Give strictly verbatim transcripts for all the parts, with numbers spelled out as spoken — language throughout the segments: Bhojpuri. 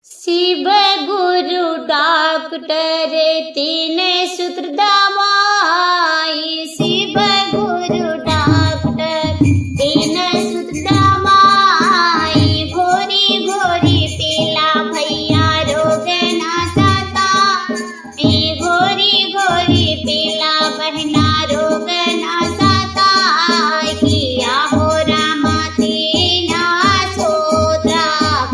शिव गुरु डॉक्टर तीन सूत्र दवाई, शिव गुरु डॉक्टर तीन सूत्र दवाई, घोरी घोरी पीला भैया रोग ना सताई, घोरी घोरी पीला बहना रोग ना सताई, किया हो रामा तीना सोत्रा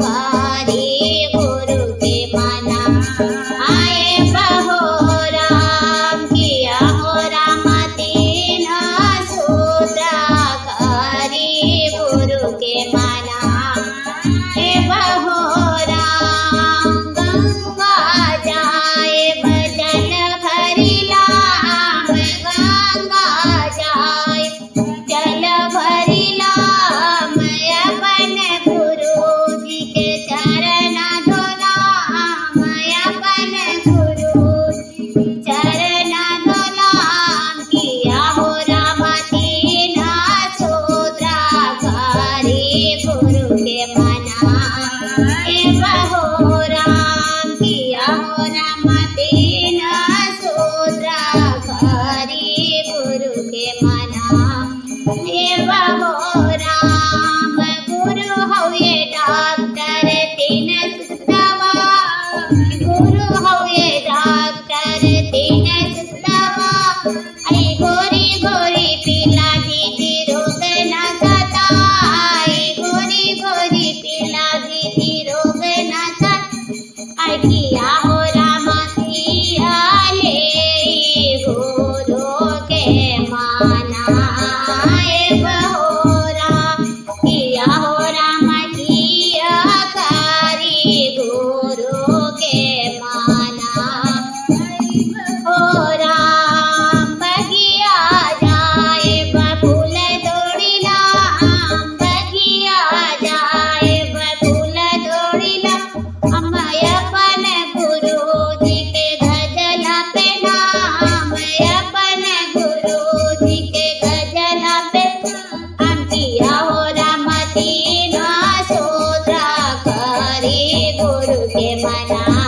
भारी गुरु के मना आए बहो राम, किया हो रामा तीना सोत्रा भारी गुरु के मना हे बहो राम। गंगा जाए बजल भरी लाम, गंगा जाए जल भरी लाम, अपन गुरु जी के चरण धोलाम, अपन गुरु जी के चरण धोलाम, किया हो रामा तीना सोत्रा भारी गुरु के मना हे बहो राम, किया हो रामा तीना सोत्रा भारी गुरु के मना हे बहो राम। गुरु हो ये डॉक्टर तीन दवा, गुरु हो ये डॉक्टर तीन दवा, आई गोरी गोरी पीला दीदी रोग न सताई, गोरी गोरी पीला दीदी रोग न सताई, किया हो रामा किया ले गुरु के माना हे बहो राम, किया हो रामा किया कारी गुरु के माना हो राम। बगिया जाए बबूल दौड़िला, बगिया जाए बबूल दौड़िला, हम अपन गुरु जी के गजल पे नाम, अपन गुरु जी के गजल पे हम, किया हो रामा तीना सोत्रा भारी गुरु के मना